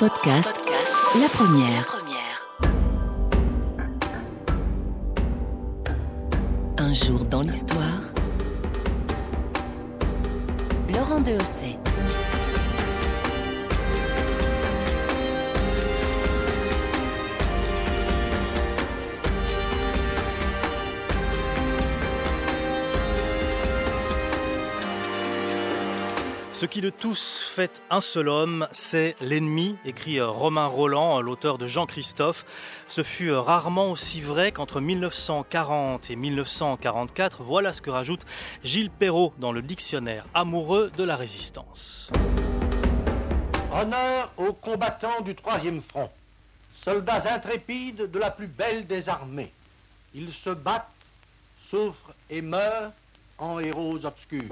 Podcast, la première. Un jour dans l'histoire. Laurent Dehaussais. Ce qui de tous fait un seul homme, c'est l'ennemi, écrit Romain Rolland, l'auteur de Jean-Christophe. Ce fut rarement aussi vrai qu'entre 1940 et 1944. Voilà ce que rajoute Gilles Perrault dans le dictionnaire amoureux de la résistance. Honneur aux combattants du Troisième Front, soldats intrépides de la plus belle des armées. Ils se battent, souffrent et meurent en héros obscurs.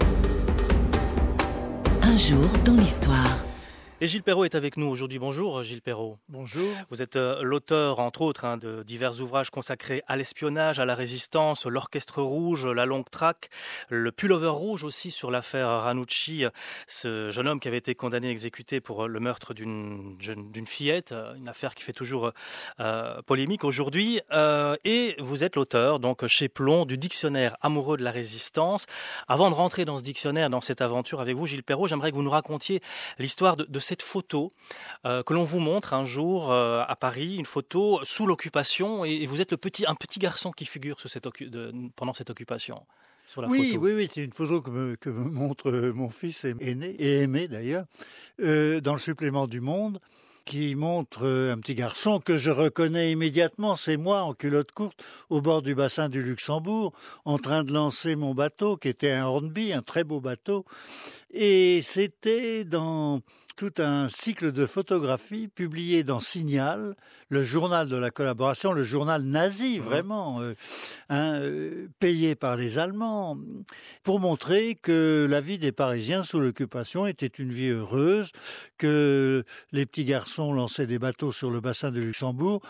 Un jour dans l'histoire. Et Gilles Perrault est avec nous aujourd'hui. Bonjour Gilles Perrault. Bonjour. Vous êtes l'auteur, entre autres, de divers ouvrages consacrés à l'espionnage, à la résistance, l'orchestre rouge, la longue traque, le pullover rouge aussi sur l'affaire Ranucci, ce jeune homme qui avait été condamné et exécuté pour le meurtre d'une fillette, une affaire qui fait toujours polémique aujourd'hui. Et vous êtes l'auteur, donc chez Plon, du dictionnaire amoureux de la résistance. Avant de rentrer dans ce dictionnaire, dans cette aventure avec vous, Gilles Perrault, j'aimerais que vous nous racontiez l'histoire de cette photo que l'on vous montre un jour à Paris, une photo sous l'occupation, et vous êtes un petit garçon qui figure sous pendant cette occupation. Sur la photo. Oui, c'est une photo que me montre mon fils aîné, et aimé d'ailleurs, dans le supplément du Monde, qui montre un petit garçon que je reconnais immédiatement. C'est moi en culotte courte au bord du bassin du Luxembourg, en train de lancer mon bateau, qui était un Hornby, un très beau bateau. Et c'était dans tout un cycle de photographies publié dans Signal, le journal de la collaboration, le journal nazi vraiment, payé par les Allemands, pour montrer que la vie des Parisiens sous l'occupation était une vie heureuse, que les petits garçons lançaient des bateaux sur le bassin du Luxembourg,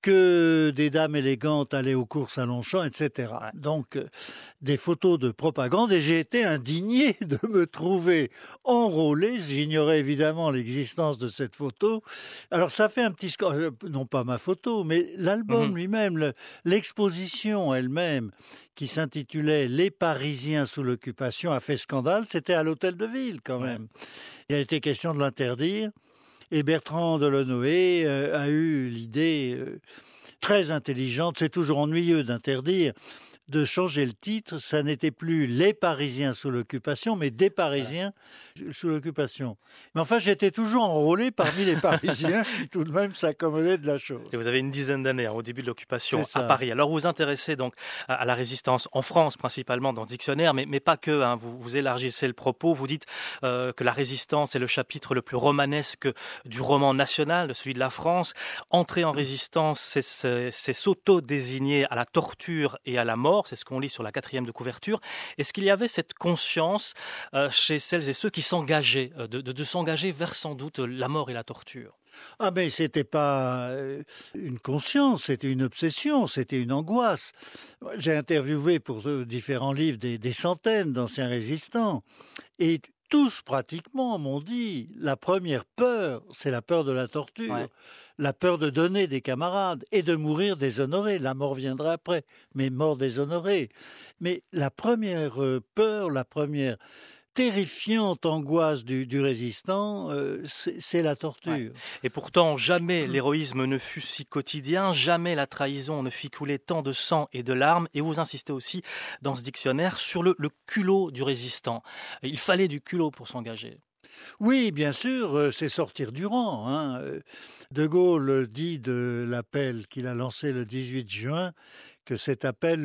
que des dames élégantes allaient aux courses à Longchamp, etc. Donc, des photos de propagande, et j'ai été indigné de me trouver enrôlé. J'ignorais évidemment l'existence de cette photo. Alors ça fait un petit score, non pas ma photo, mais l'album lui-même, l'exposition elle-même, qui s'intitulait « Les Parisiens sous l'occupation » a fait scandale. C'était à l'Hôtel de Ville quand même. Il a été question de l'interdire, et Bertrand Delanoë a eu l'idée très intelligente, c'est toujours ennuyeux d'interdire, de changer le titre. Ça n'était plus « Les Parisiens sous l'occupation », mais « Des Parisiens sous l'occupation ». Mais enfin, j'étais toujours enrôlé parmi les Parisiens qui tout de même s'accommodaient de la chose. Et vous avez une dizaine d'années au début de l'occupation à Paris. Alors vous vous intéressez donc à la résistance en France, principalement dans ce dictionnaire, mais pas que. Vous élargissez le propos. Vous dites que la résistance est le chapitre le plus romanesque du roman national, de celui de la France. Entrer en résistance, c'est s'auto-désigner à la torture et à la mort. C'est ce qu'on lit sur la 4e de couverture. Est-ce qu'il y avait cette conscience chez celles et ceux qui s'engageaient, de s'engager vers sans doute la mort et la torture ? Ah mais c'était pas une conscience, c'était une obsession, c'était une angoisse. J'ai interviewé pour différents livres des centaines d'anciens résistants, et tous pratiquement m'ont dit la première peur, c'est la peur de la torture. Ouais. La peur de donner des camarades et de mourir déshonoré. La mort viendra après, mais mort déshonoré. Mais la première peur, la première terrifiante angoisse du résistant, c'est la torture. Ouais. Et pourtant, jamais l'héroïsme ne fut si quotidien, jamais la trahison ne fit couler tant de sang et de larmes. Et vous insistez aussi dans ce dictionnaire sur le culot du résistant. Il fallait du culot pour s'engager. Oui, bien sûr, c'est sortir du rang. De Gaulle dit de l'appel qu'il a lancé le 18 juin que cet appel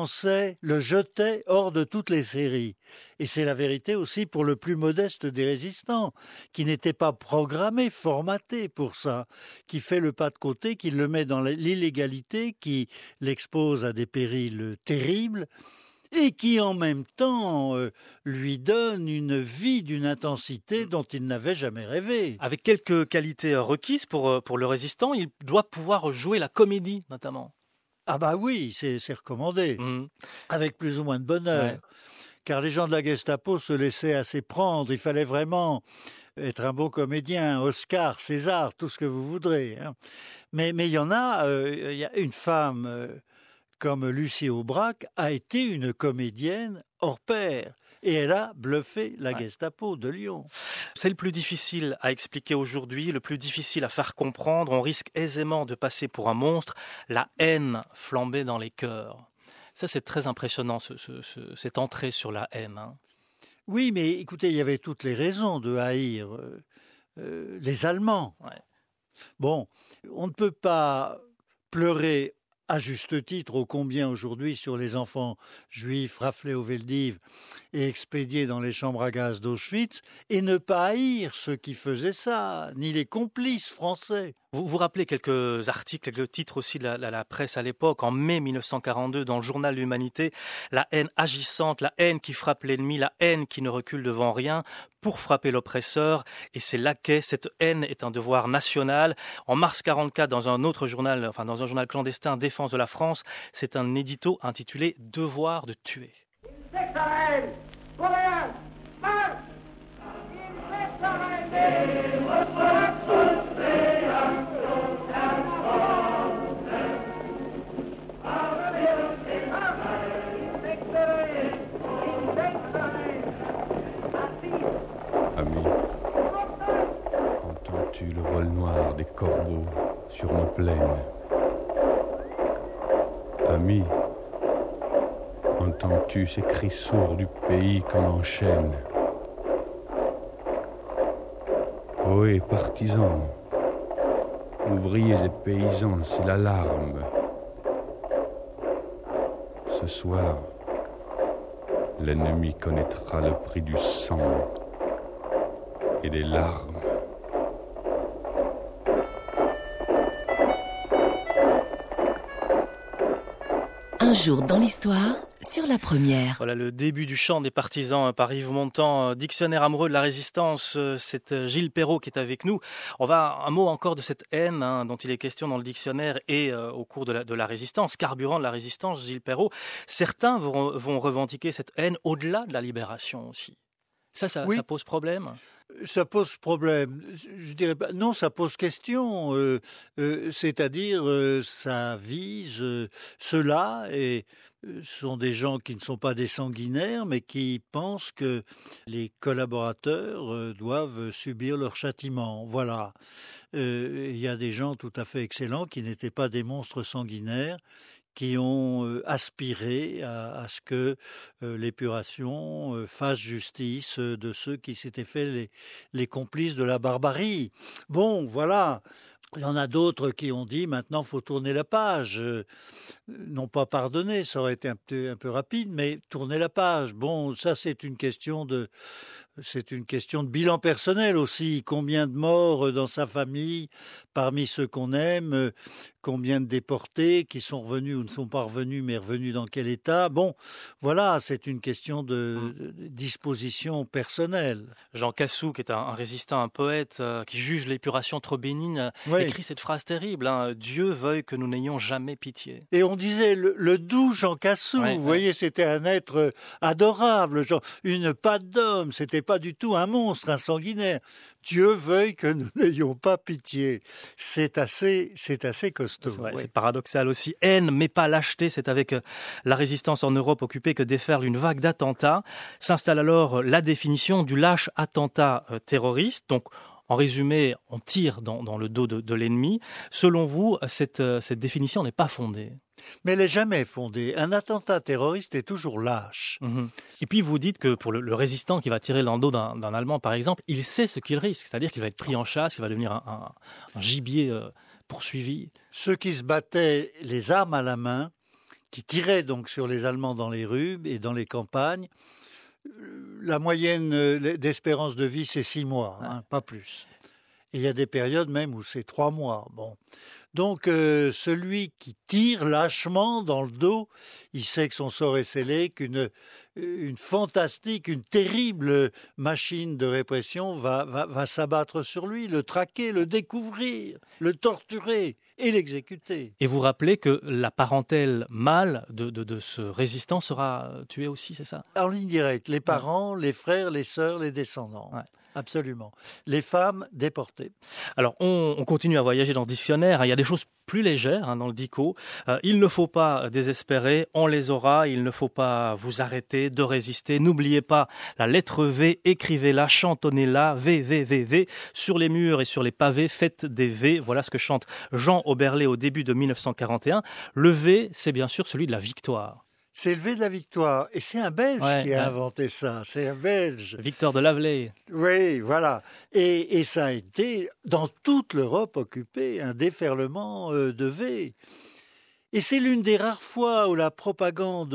le jetait hors de toutes les séries. Et c'est la vérité aussi pour le plus modeste des résistants, qui n'était pas programmé, formaté pour ça, qui fait le pas de côté, qui le met dans l'illégalité, qui l'expose à des périls terribles, et qui en même temps lui donne une vie d'une intensité dont il n'avait jamais rêvé. Avec quelques qualités requises pour le résistant, il doit pouvoir jouer la comédie notamment. Ah bah oui, c'est recommandé, avec plus ou moins de bonheur. Ouais. Car les gens de la Gestapo se laissaient assez prendre. Il fallait vraiment être un bon comédien, Oscar, César, tout ce que vous voudrez. Hein. Mais il y a une femme comme Lucie Aubrac a été une comédienne hors pair. Et elle a bluffé la Gestapo de Lyon. C'est le plus difficile à expliquer aujourd'hui, le plus difficile à faire comprendre. On risque aisément de passer pour un monstre. La haine flambée dans les cœurs. Ça, c'est très impressionnant, cette entrée sur la haine. Hein. Oui, mais écoutez, il y avait toutes les raisons de haïr les Allemands. Ouais. Bon, on ne peut pas pleurer à juste titre, ô combien aujourd'hui, sur les enfants juifs raflés au Veldiv et expédiés dans les chambres à gaz d'Auschwitz, et ne pas haïr ceux qui faisaient ça, ni les complices français. Vous vous rappelez quelques articles, quelques titres aussi de la presse à l'époque, en mai 1942, dans le journal L'Humanité, la haine agissante, la haine qui frappe l'ennemi, la haine qui ne recule devant rien pour frapper l'oppresseur, et c'est laquais, cette haine est un devoir national. En mars 44, dans un autre journal, enfin dans un journal clandestin, Défense de la France, c'est un édito intitulé « Devoir de tuer ». Ami, entends-tu le vol noir des corbeaux sur nos plaines? Ami, entends-tu ces cris sourds du pays qu'on enchaîne? Ohé, partisans, ouvriers et paysans, c'est l'alarme. Ce soir, l'ennemi connaîtra le prix du sang et des larmes. Un jour dans l'histoire, sur la première. Voilà le début du chant des partisans par Yves Montand, dictionnaire amoureux de la résistance, c'est Gilles Perrault qui est avec nous. On va un mot encore de cette haine dont il est question dans le dictionnaire et au cours de la résistance, carburant de la résistance, Gilles Perrault. Certains vont revendiquer cette haine au-delà de la libération aussi. Oui. Ça pose problème? Ça pose problème. Je dirais pas. Non, ça pose question. C'est-à-dire, ça vise ceux-là, et ce sont des gens qui ne sont pas des sanguinaires, mais qui pensent que les collaborateurs doivent subir leur châtiment. Voilà. Il y a des gens tout à fait excellents qui n'étaient pas des monstres sanguinaires, qui ont aspiré à ce que l'épuration fasse justice de ceux qui s'étaient fait les complices de la barbarie. Bon, voilà. Il y en a d'autres qui ont dit maintenant faut tourner la page, non pas pardonner, ça aurait été un peu rapide, mais tourner la page. Bon, ça c'est une question de bilan personnel aussi. Combien de morts dans sa famille, parmi ceux qu'on aime, combien de déportés qui sont revenus ou ne sont pas revenus, mais revenus dans quel état? Bon, voilà, c'est une question de disposition personnelle. Jean Cassou, qui est un résistant, un poète, qui juge l'épuration trop bénigne, écrit cette phrase terrible, hein, « Dieu veuille que nous n'ayons jamais pitié ». Et on disait le doux Jean Cassou, vous voyez, c'était un être adorable, genre, une patte d'homme, c'était pas du tout un monstre, un sanguinaire. Dieu veuille que nous n'ayons pas pitié. C'est assez costaud. C'est paradoxal aussi. Haine, mais pas lâcheté. C'est avec la résistance en Europe occupée que déferle une vague d'attentats. S'installe alors la définition du lâche attentat terroriste. Donc, en résumé, on tire dans le dos de l'ennemi. Selon vous, cette définition n'est pas fondée? Mais elle n'est jamais fondée. Un attentat terroriste est toujours lâche. Et puis vous dites que pour le résistant qui va tirer dans le dos d'un Allemand, par exemple, il sait ce qu'il risque, c'est-à-dire qu'il va être pris en chasse, qu'il va devenir un gibier poursuivi. Ceux qui se battaient les armes à la main, qui tiraient donc sur les Allemands dans les rues et dans les campagnes, la moyenne d'espérance de vie, c'est 6 mois, pas plus. Et il y a des périodes même où c'est 3 mois. Bon. Donc, celui qui tire lâchement dans le dos, il sait que son sort est scellé, qu'une fantastique, une terrible machine de répression va s'abattre sur lui, le traquer, le découvrir, le torturer et l'exécuter. Et vous rappelez que la parentèle mâle de ce résistant sera tuée aussi, c'est ça? En ligne directe, les parents, les frères, les sœurs, les descendants. absolument. Les femmes déportées. Alors, on continue à voyager dans le dictionnaire. Il y a des choses plus légères dans le dico. Il ne faut pas désespérer, on les aura. Il ne faut pas vous arrêter de résister. N'oubliez pas la lettre V, écrivez-la, chantonnez-la, V, V, V, V. Sur les murs et sur les pavés, faites des V. Voilà ce que chante Jean Oberlé au début de 1941. Le V, c'est bien sûr celui de la victoire. C'est le V de la victoire. Et c'est un Belge qui a inventé ça. C'est un Belge. Victor de Lavelay. Oui, voilà. Et ça a été, dans toute l'Europe occupée, un déferlement de V. Et c'est l'une des rares fois où la propagande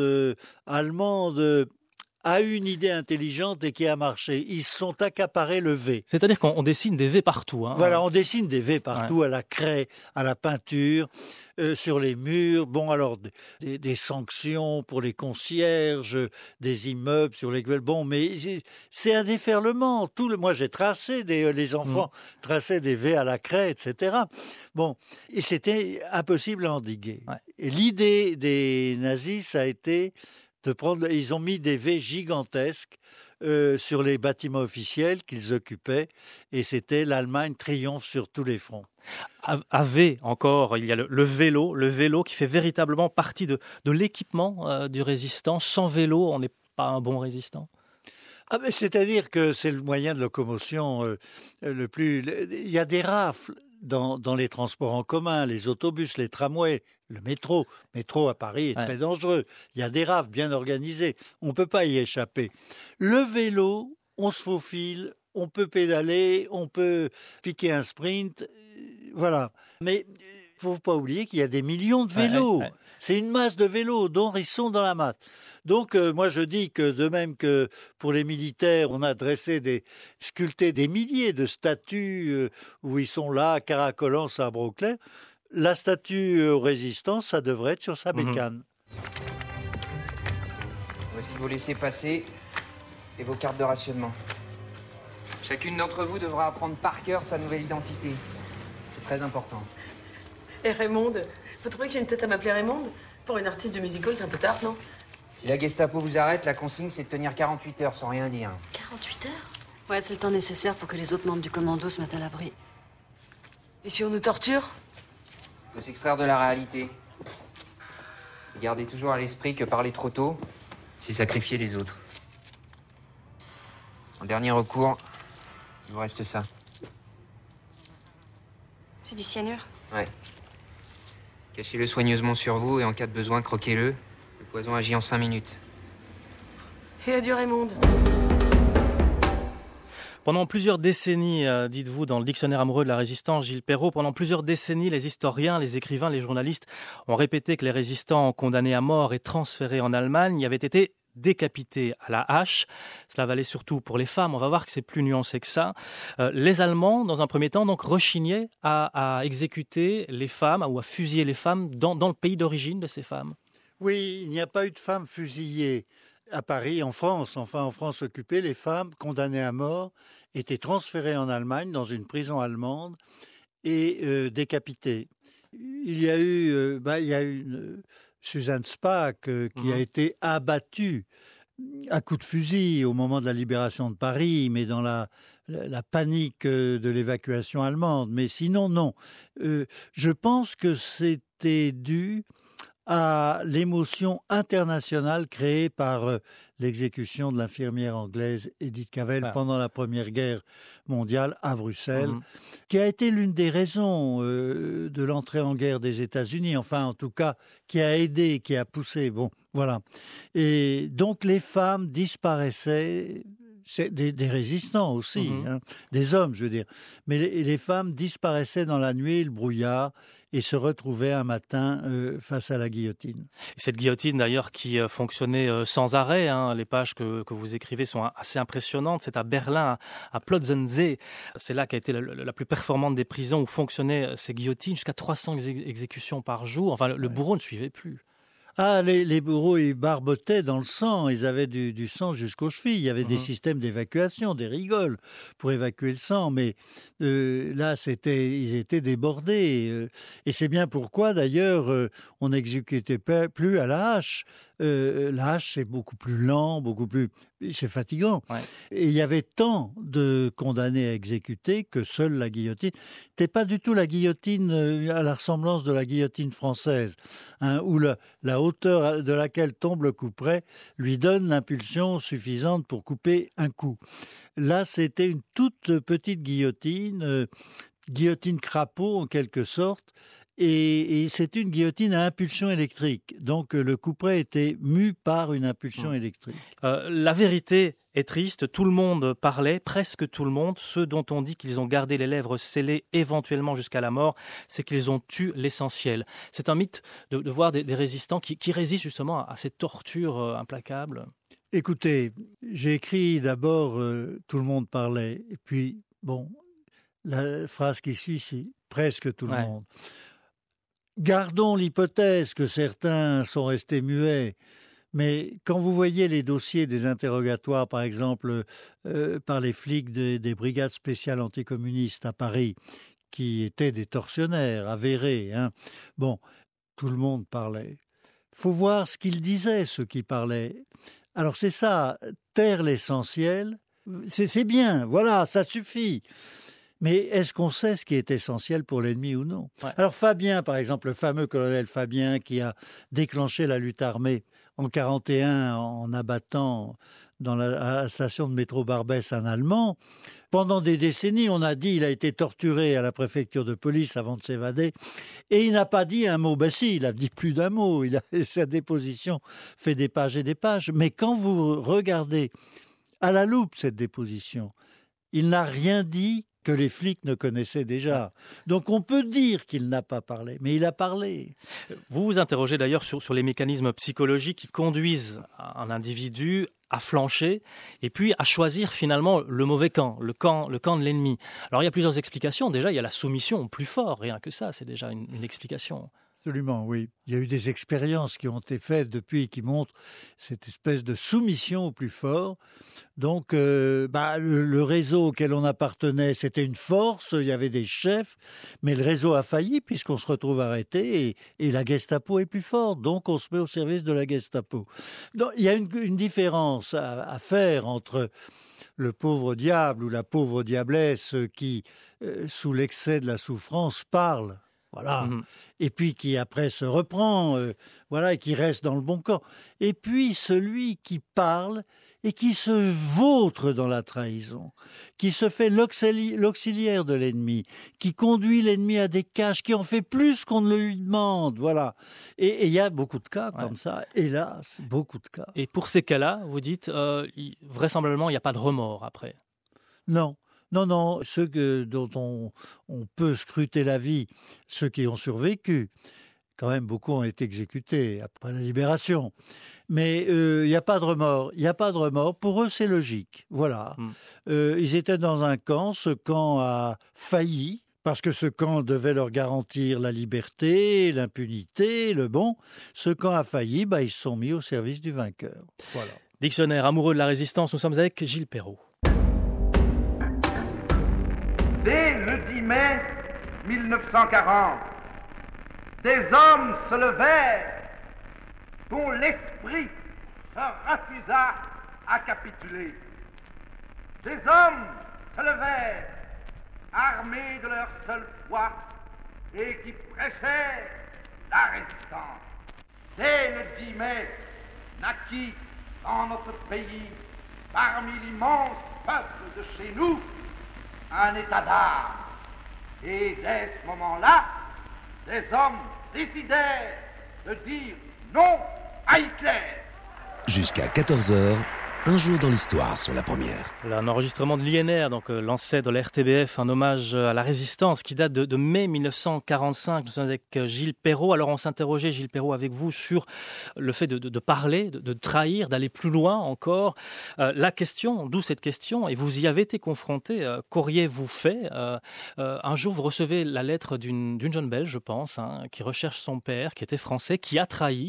allemande a eu une idée intelligente et qui a marché. Ils se sont accaparés le V. C'est-à-dire qu'on dessine des V partout. Voilà, on dessine des V partout, à la craie, à la peinture, sur les murs. Bon, alors, des sanctions pour les concierges, des immeubles sur lesquels... Bon, mais c'est un déferlement. Moi, j'ai tracé, les enfants traçaient des V à la craie, etc. Bon, et c'était impossible à endiguer. Ouais. Et l'idée des nazis, ça a été... Ils ont mis des V gigantesques sur les bâtiments officiels qu'ils occupaient et c'était l'Allemagne triomphe sur tous les fronts. À V encore, il y a le vélo qui fait véritablement partie de l'équipement du résistant. Sans vélo, on n'est pas un bon résistant. Mais c'est-à-dire que c'est le moyen de locomotion le plus... Il y a des rafles dans les transports en commun, les autobus, les tramways, le métro. Le métro à Paris est très dangereux. Il y a des rafles bien organisées. On ne peut pas y échapper. Le vélo, on se faufile, on peut pédaler, on peut piquer un sprint. Voilà. Mais il ne faut pas oublier qu'il y a des millions de vélos. C'est une masse de vélos dont ils sont dans la masse. Donc, moi, je dis que de même que pour les militaires, on a sculpté des milliers de statues où ils sont là, caracolant, sabre au clair, la statue aux résistants, ça devrait être sur sa bécane. Voici vos laissez-passer et vos cartes de rationnement. Chacune d'entre vous devra apprendre par cœur sa nouvelle identité. C'est très important. Et Raymonde, vous trouvez que j'ai une tête à m'appeler Raymonde? Pour une artiste de musical, c'est un peu tard, non? Si la Gestapo vous arrête, la consigne, c'est de tenir 48 heures sans rien dire. 48 heures? Ouais, c'est le temps nécessaire pour que les autres membres du commando se mettent à l'abri. Et si on nous torture? Faut s'extraire de la réalité. Et gardez toujours à l'esprit que parler trop tôt, c'est sacrifier les autres. En dernier recours, il vous reste ça. C'est du cyanure? Ouais. Cachez-le soigneusement sur vous et en cas de besoin, croquez-le. Le poison agit en 5 minutes. Et adieu Raymonde. Pendant plusieurs décennies, dites-vous dans le dictionnaire amoureux de la résistance, Gilles Perrault, pendant plusieurs décennies, les historiens, les écrivains, les journalistes ont répété que les résistants condamnés à mort et transférés en Allemagne avaient été décapités à la hache. Cela valait surtout pour les femmes. On va voir que c'est plus nuancé que ça. Les Allemands, dans un premier temps, donc rechignaient à exécuter les femmes ou à fusiller les femmes dans le pays d'origine de ces femmes. Oui, il n'y a pas eu de femmes fusillées à Paris, en France. Enfin, en France occupée, les femmes condamnées à mort étaient transférées en Allemagne, dans une prison allemande, et décapitées. Il y a eu Suzanne Spaak qui a été abattue à coups de fusil au moment de la libération de Paris, mais dans la panique de l'évacuation allemande. Mais sinon, non. Je pense que c'était dû à l'émotion internationale créée par l'exécution de l'infirmière anglaise Edith Cavell pendant la Première Guerre mondiale à Bruxelles, qui a été l'une des raisons de l'entrée en guerre des États-Unis, enfin en tout cas qui a aidé, qui a poussé. Bon, voilà. Et donc les femmes disparaissaient. C'est des résistants aussi, des hommes, je veux dire. Mais les femmes disparaissaient dans la nuit, le brouillard, et se retrouvaient un matin face à la guillotine. Et cette guillotine, d'ailleurs, qui fonctionnait sans arrêt, les pages que vous écrivez sont assez impressionnantes. C'est à Berlin, à Plötzensee. C'est là qu'a été la plus performante des prisons où fonctionnaient ces guillotines, jusqu'à 300 exécutions par jour. Enfin, le bourreau ne suivait plus. Ah, les bourreaux, ils barbotaient dans le sang, ils avaient du sang jusqu'aux chevilles, il y avait des systèmes d'évacuation, des rigoles pour évacuer le sang, mais là, ils étaient débordés. Et c'est bien pourquoi, d'ailleurs, on n'exécutait plus à la hache. La hache, c'est beaucoup plus lent, c'est fatigant. Ouais. Et il y avait tant de condamnés à exécuter que seule la guillotine. C'était pas du tout la guillotine à la ressemblance de la guillotine française, hein, où la hauteur de laquelle tombe le couperet lui donne l'impulsion suffisante pour couper un coup. Là, c'était une toute petite guillotine, guillotine crapaud en quelque sorte, et c'est une guillotine à impulsion électrique. Donc le couperet était mu par une impulsion électrique. La vérité est triste, tout le monde parlait, presque tout le monde. Ceux dont on dit qu'ils ont gardé les lèvres scellées éventuellement jusqu'à la mort, c'est qu'ils ont tué l'essentiel. C'est un mythe de voir des résistants qui résistent justement à ces tortures implacables. Écoutez, j'ai écrit d'abord tout le monde parlait, et puis bon, la phrase qui suit, c'est presque tout le monde. Gardons l'hypothèse que certains sont restés muets, mais quand vous voyez les dossiers des interrogatoires, par exemple, par les flics des brigades spéciales anticommunistes à Paris, qui étaient des tortionnaires avérés, hein, bon, tout le monde parlait. Il faut voir ce qu'ils disaient, ceux qui parlaient. Alors c'est ça, taire l'essentiel, c'est bien, voilà, ça suffit. Mais est-ce qu'on sait ce qui est essentiel pour l'ennemi ou non ? Alors Fabien, par exemple, le fameux colonel Fabien qui a déclenché la lutte armée en 1941 en abattant à la station de métro Barbès un Allemand, pendant des décennies, on a dit qu'il a été torturé à la préfecture de police avant de s'évader, et il n'a pas dit un mot. Ben si, il a dit plus d'un mot, sa déposition fait des pages et des pages, mais quand vous regardez à la loupe cette déposition, il n'a rien dit que les flics ne connaissaient déjà. Donc on peut dire qu'il n'a pas parlé, mais il a parlé. Vous vous interrogez d'ailleurs sur les mécanismes psychologiques qui conduisent un individu à flancher et puis à choisir finalement le mauvais camp, le camp de l'ennemi. Alors il y a plusieurs explications. Déjà, il y a la soumission au plus fort, rien que ça, c'est déjà une explication. Absolument, oui. Il y a eu des expériences qui ont été faites depuis qui montrent cette espèce de soumission au plus fort. Donc, le réseau auquel on appartenait, c'était une force, il y avait des chefs, mais le réseau a failli puisqu'on se retrouve arrêté et la Gestapo est plus forte. Donc, on se met au service de la Gestapo. Donc, il y a une différence à faire entre le pauvre diable ou la pauvre diablesse qui, sous l'excès de la souffrance, parle. Voilà. Et puis qui après se reprend, et qui reste dans le bon camp. Et puis celui qui parle et qui se vautre dans la trahison, qui se fait l'auxiliaire de l'ennemi, qui conduit l'ennemi à des caches, qui en fait plus qu'on ne lui demande. Voilà. Et il y a beaucoup de cas comme ça, hélas, beaucoup de cas. Et pour ces cas-là, vous dites, vraisemblablement, il n'y a pas de remords après. Non. Non, ceux dont on peut scruter la vie, ceux qui ont survécu, quand même beaucoup ont été exécutés après la libération. Mais il n'y a pas de remords. Il n'y a pas de remords. Pour eux, c'est logique. Voilà. Ils étaient dans un camp. Ce camp a failli parce que ce camp devait leur garantir la liberté, l'impunité, le bon. Ce camp a failli. Ils se sont mis au service du vainqueur. Voilà. Dictionnaire amoureux de la résistance. Nous sommes avec Gilles Perrault. Dès le 10 mai 1940, des hommes se levèrent dont l'esprit se refusa à capituler. Des hommes se levèrent armés de leur seule foi et qui prêchèrent la résistance. Dès le 10 mai naquit dans notre pays, parmi l'immense peuple de chez nous, un état d'âme. Et dès ce moment-là, des hommes décidèrent de dire non à Hitler. Jusqu'à 14h, un jour dans l'histoire sur la première. Un enregistrement de l'INR, donc l'ancêtre de la RTBF, un hommage à la résistance qui date de mai 1945. Nous sommes avec Gilles Perrault. Alors on s'interrogeait, Gilles Perrault, avec vous sur le fait de parler, de trahir, d'aller plus loin encore. La question, d'où cette question, et vous y avez été confronté, qu'auriez-vous fait un jour vous recevez la lettre d'une jeune Belge, je pense, qui recherche son père, qui était français, qui a trahi,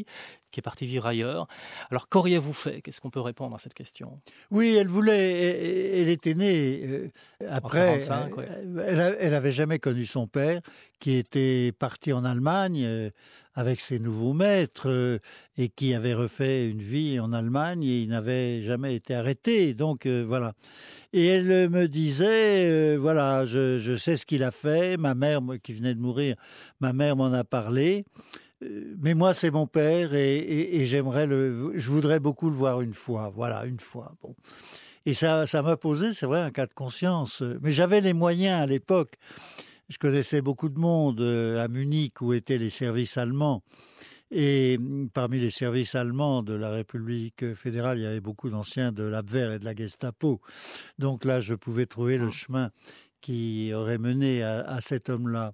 qui est partie vivre ailleurs. Alors, qu'auriez-vous fait? Qu'est-ce qu'on peut répondre à cette question? Oui, elle était née après. En 45, ouais. Elle avait jamais connu son père, qui était parti en Allemagne avec ses nouveaux maîtres et qui avait refait une vie en Allemagne et il n'avait jamais été arrêté. Donc voilà. Et elle me disait, voilà, je sais ce qu'il a fait. Ma mère, qui venait de mourir, ma mère m'en a parlé. Mais moi, c'est mon père et je voudrais beaucoup le voir une fois. Voilà, une fois. Bon. Et ça m'a posé, c'est vrai, un cas de conscience. Mais j'avais les moyens à l'époque. Je connaissais beaucoup de monde à Munich où étaient les services allemands. Et parmi les services allemands de la République fédérale, il y avait beaucoup d'anciens de l'Abwehr et de la Gestapo. Donc là, je pouvais trouver le chemin qui aurait mené à cet homme-là.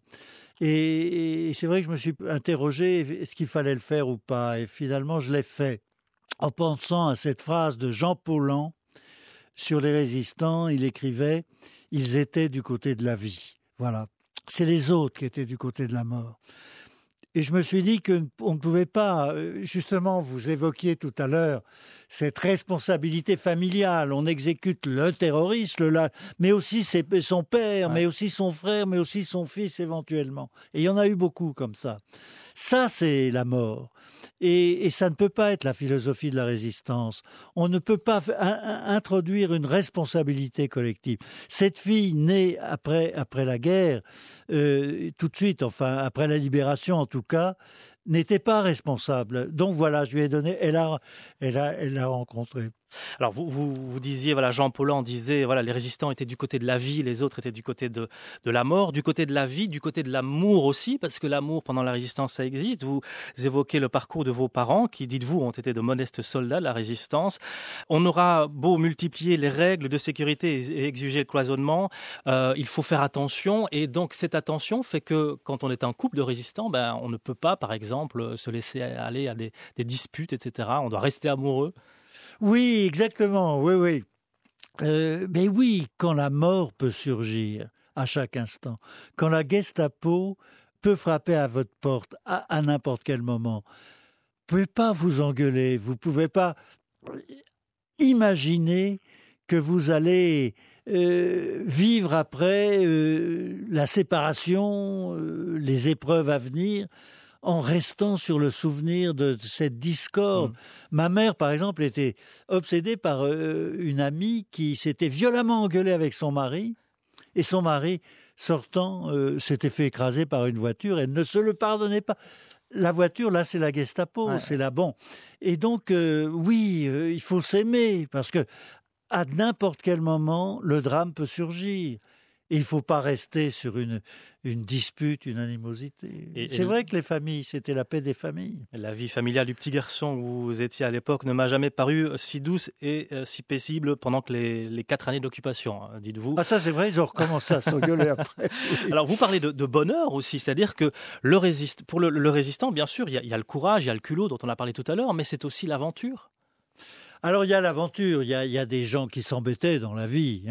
Et c'est vrai que je me suis interrogé, est-ce qu'il fallait le faire ou pas? Et finalement, je l'ai fait en pensant à cette phrase de Jean Paulhan sur les résistants. Il écrivait « Ils étaient du côté de la vie ». Voilà. C'est les autres qui étaient du côté de la mort. Et je me suis dit qu'on ne pouvait pas, justement, vous évoquiez tout à l'heure, cette responsabilité familiale. On exécute le terroriste, mais aussi son père, mais aussi son frère, mais aussi son fils éventuellement. Et il y en a eu beaucoup comme ça. Ça, c'est la mort. Et ça ne peut pas être la philosophie de la résistance. On ne peut pas introduire une responsabilité collective. Cette fille née après la guerre, tout de suite, enfin après la libération en tout cas, n'était pas responsable. Donc voilà, je lui ai donné, elle l'a rencontré. Alors vous disiez, voilà, Jean Paulhan disait, voilà, les résistants étaient du côté de la vie, les autres étaient du côté de la mort, du côté de la vie, du côté de l'amour aussi, parce que l'amour pendant la résistance, ça existe. Vous évoquez le parcours de vos parents qui, dites-vous, ont été de modestes soldats de la résistance. On aura beau multiplier les règles de sécurité et exiger le cloisonnement, il faut faire attention, et donc cette attention fait que quand on est un couple de résistants, on ne peut pas, par exemple, se laisser aller à des disputes, etc. On doit rester amoureux. Oui, exactement, oui. Mais oui, quand la mort peut surgir à chaque instant, quand la Gestapo peut frapper à votre porte à n'importe quel moment, vous ne pouvez pas vous engueuler, vous ne pouvez pas imaginer que vous allez vivre après la séparation, les épreuves à venir, en restant sur le souvenir de cette discorde. Ma mère, par exemple, était obsédée par une amie qui s'était violemment engueulée avec son mari, et son mari, sortant, s'était fait écraser par une voiture. Elle ne se le pardonnait pas. La voiture, là, c'est la Gestapo, c'est la bon. Et donc, oui, il faut s'aimer, parce que à n'importe quel moment, le drame peut surgir. Il ne faut pas rester sur une dispute, une animosité. C'est vrai que les familles, c'était la paix des familles. La vie familiale du petit garçon où vous étiez à l'époque ne m'a jamais paru si douce et si paisible pendant que les 4 années d'occupation, dites-vous. Ah ça c'est vrai, ils ont recommencé à s'engueuler après. Oui. Alors vous parlez de bonheur aussi, c'est-à-dire que pour le résistant, bien sûr, il y a le courage, il y a le culot dont on a parlé tout à l'heure, mais c'est aussi l'aventure. Alors il y a l'aventure, il y a des gens qui s'embêtaient dans la vie,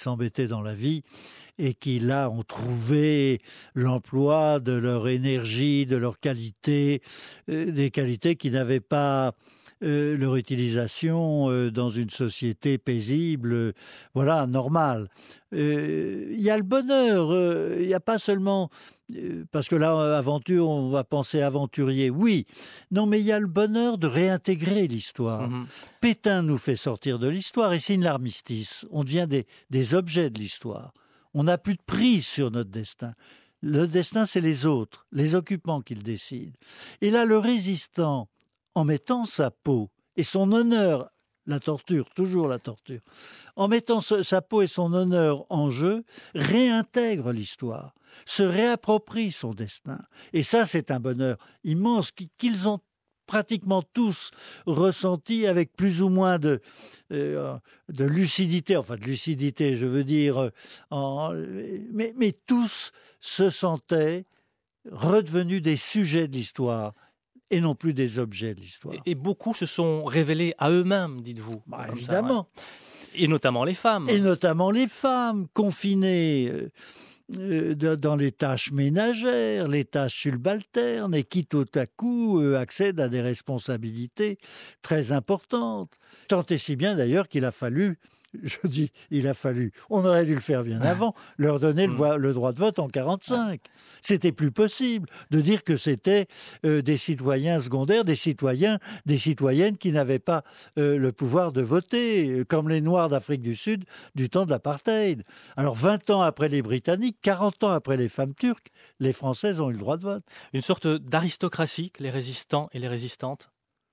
et qui là ont trouvé l'emploi de leur énergie, de leur qualité, des qualités qui n'avaient pas leur utilisation dans une société paisible, voilà, normale. Il y a le bonheur, il n'y a pas seulement... parce que là, aventure, on va penser aventurier, oui. Non, mais il y a le bonheur de réintégrer l'histoire. Pétain nous fait sortir de l'histoire et signe l'armistice. On devient des objets de l'histoire. On n'a plus de prise sur notre destin. Le destin, c'est les autres, les occupants qui le décident. Et là, le résistant, en mettant sa peau et son honneur, la torture, toujours la torture, en mettant sa peau et son honneur en jeu, réintègre l'histoire, se réapproprie son destin. Et ça, c'est un bonheur immense qu'ils ont pratiquement tous ressenti avec plus ou moins de lucidité, je veux dire, mais tous se sentaient redevenus des sujets de l'histoire et non plus des objets de l'histoire. Et beaucoup se sont révélés à eux-mêmes, dites-vous. Évidemment. Ça, ouais. Et notamment les femmes. Et notamment les femmes confinées. dans les tâches ménagères, les tâches subalternes, et qui tout à coup accèdent à des responsabilités très importantes. Tant et si bien d'ailleurs qu'il a fallu, on aurait dû le faire bien avant, leur donner le droit de vote en 1945. C'était plus possible de dire que c'était des citoyens secondaires, des citoyens, des citoyennes qui n'avaient pas le pouvoir de voter, comme les Noirs d'Afrique du Sud du temps de l'apartheid. Alors 20 ans après les Britanniques, 40 ans après les femmes turques, les Françaises ont eu le droit de vote. Une sorte d'aristocratie que les résistants et les résistantes.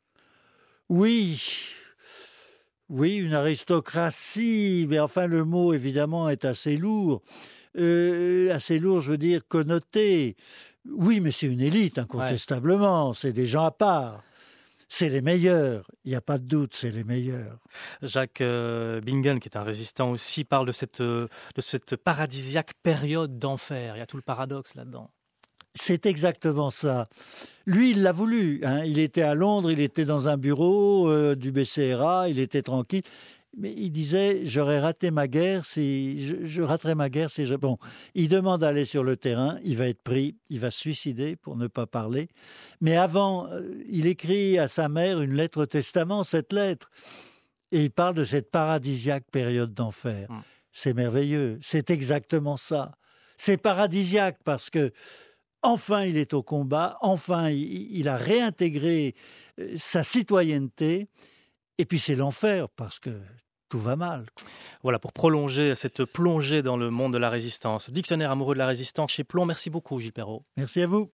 Oui, une aristocratie, mais enfin le mot évidemment est assez lourd. Je veux dire connoté. Oui, mais c'est une élite, incontestablement. Ouais. C'est des gens à part. C'est les meilleurs, il n'y a pas de doute, c'est les meilleurs. Jacques Bingen, qui est un résistant aussi, parle de cette paradisiaque période d'enfer. Il y a tout le paradoxe là-dedans. C'est exactement ça. Lui, il l'a voulu. Il était à Londres, il était dans un bureau du BCRA, il était tranquille. Mais il disait, j'aurais raté ma guerre je raterais ma guerre si je... Bon, il demande d'aller sur le terrain, il va être pris, il va se suicider pour ne pas parler. Mais avant, il écrit à sa mère une lettre testament, cette lettre. Et il parle de cette paradisiaque période d'enfer. C'est merveilleux, c'est exactement ça. C'est paradisiaque parce que enfin, il est au combat, enfin, il a réintégré sa citoyenneté, et puis c'est l'enfer, parce que tout va mal. Voilà, pour prolonger cette plongée dans le monde de la résistance. Dictionnaire amoureux de la résistance chez Plon, merci beaucoup Gilles Perrault. Merci à vous.